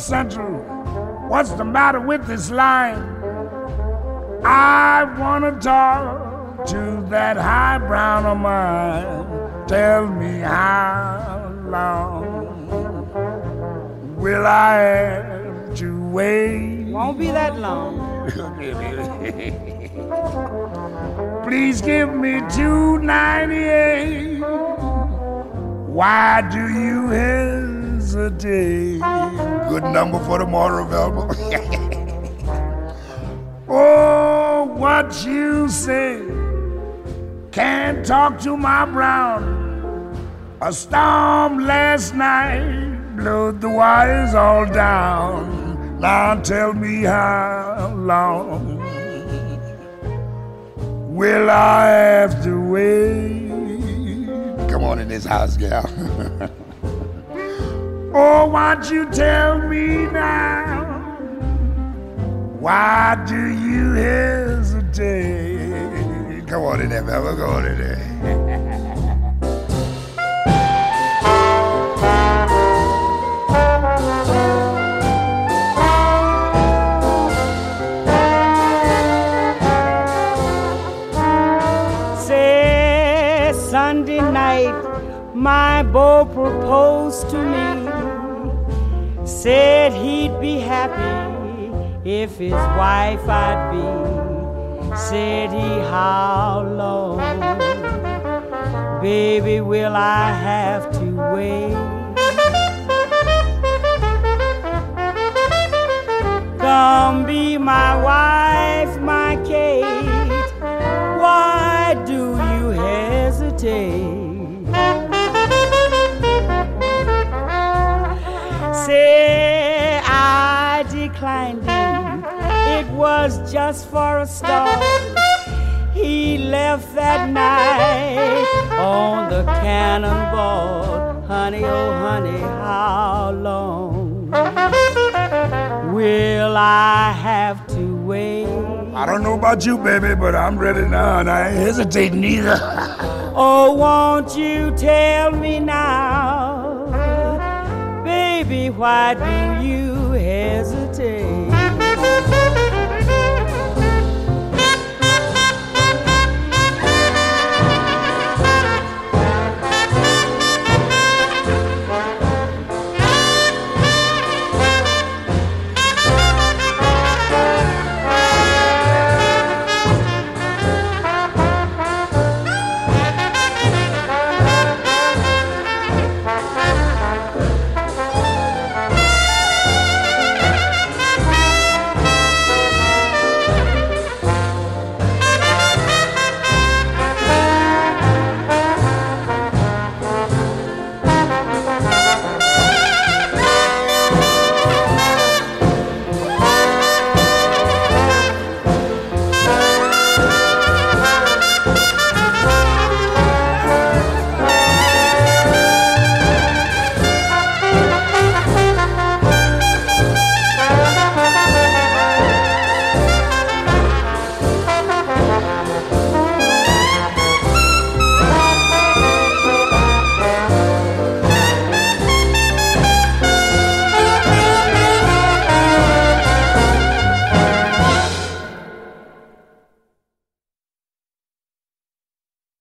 Central, what's the matter with this line? I wanna talk to that high brown of mine. Tell me how long will I have to wait? Won't be that long. Please give me $2.98. Why do you hesitate? Good number for the Motor Velma. Oh, what you say? Can't talk to my brown. A storm last night blew the wires all down. Now tell me how long will I have to wait? Come on in this house, gal. Oh, why'd you tell me now? Why do you hesitate? Come on in there, man. We'll go on in there. Sunday night, my beau proposed to me. Said he'd be happy if his wife I'd be. Said he, how long, baby, will I have to wait? Come be my wife, my Kate. Why do you hesitate? Say I declined him. It was just for a start. He left that night on the cannonball. Honey, oh honey, how long will I have to wait? I don't know about you, baby, but I'm ready now, and I ain't hesitating either. Oh, won't you tell me now, baby, why do you hesitate?